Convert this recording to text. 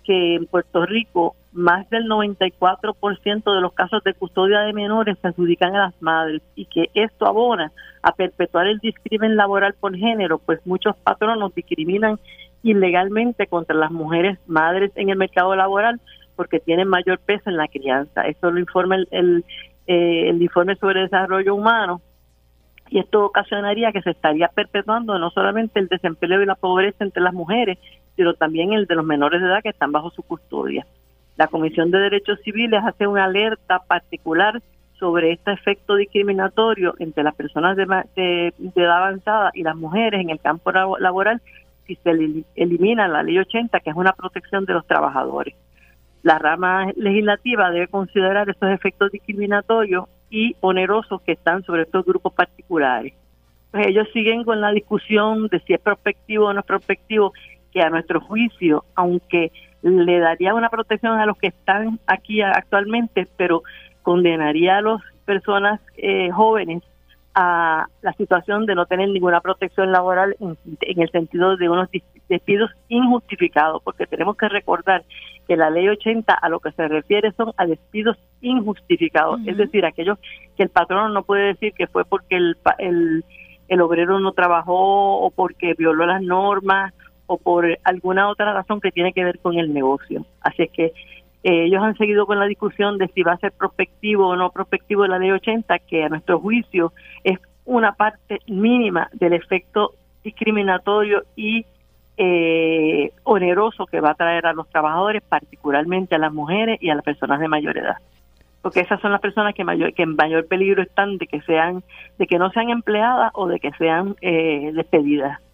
que en Puerto Rico más del 94% de los casos de custodia de menores se adjudican a las madres y que esto abona a perpetuar el discrimen laboral por género, pues muchos patronos discriminan ilegalmente contra las mujeres madres en el mercado laboral porque tienen mayor peso en la crianza. Esto lo informa el informe sobre desarrollo humano, y esto ocasionaría que se estaría perpetuando no solamente el desempleo y la pobreza entre las mujeres, sino también el de los menores de edad que están bajo su custodia. La Comisión de Derechos Civiles hace una alerta particular sobre este efecto discriminatorio entre las personas de edad avanzada y las mujeres en el campo laboral si se elimina la Ley 80, que es una protección de los trabajadores. La rama legislativa debe considerar estos efectos discriminatorios y onerosos que están sobre estos grupos particulares. Pues ellos siguen con la discusión de si es prospectivo o no es prospectivo, que a nuestro juicio, aunque le daría una protección a los que están aquí actualmente, pero condenaría a las personas jóvenes a la situación de no tener ninguna protección laboral en el sentido de unos despidos injustificados, porque tenemos que recordar que la Ley 80 a lo que se refiere son a despidos injustificados, es decir, aquellos que el patrón no puede decir que fue porque el obrero no trabajó o porque violó las normas o por alguna otra razón que tiene que ver con el negocio. Así es que ellos han seguido con la discusión de si va a ser prospectivo o no prospectivo de la Ley 80, que a nuestro juicio es una parte mínima del efecto discriminatorio y oneroso que va a traer a los trabajadores, particularmente a las mujeres y a las personas de mayor edad. Porque esas son las personas que en mayor peligro están de que no sean empleadas o de que sean despedidas.